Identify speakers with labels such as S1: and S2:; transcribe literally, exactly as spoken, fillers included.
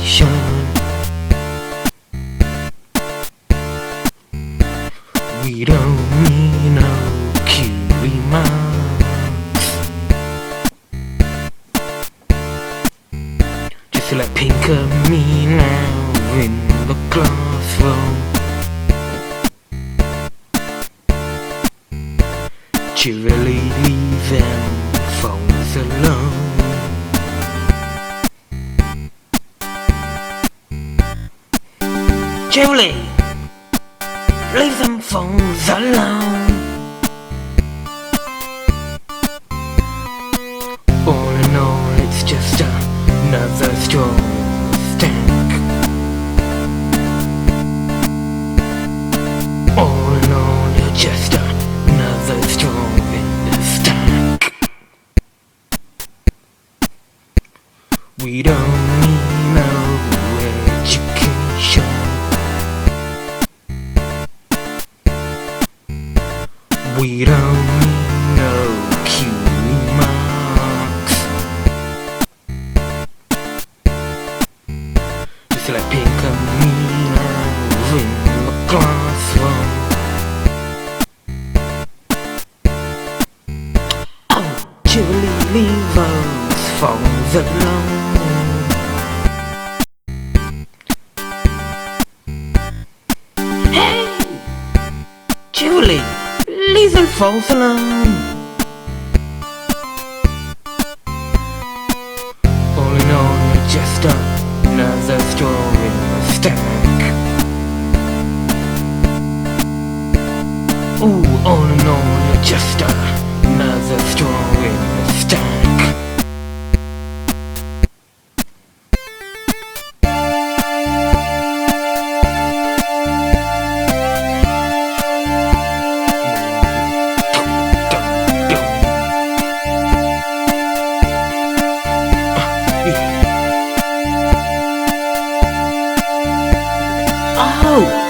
S1: education. We don't need no Q remarks. Just to let pink of me now in the classroom. Cheerily leave them phones alone. Cheerily leave them phones alone. All in all, it's just another straw in the stack. All in all, you're just another straw in the stack. We don't need no education. We don't need no Q remarks. Just like pink and me now in the classroom. Oh, Julie, leave those phones alone. Hey, Julie, leave them phones alone. All in all, you're just another straw in the stack. Ooh, all in all, you're just another straw in the stack. Oh!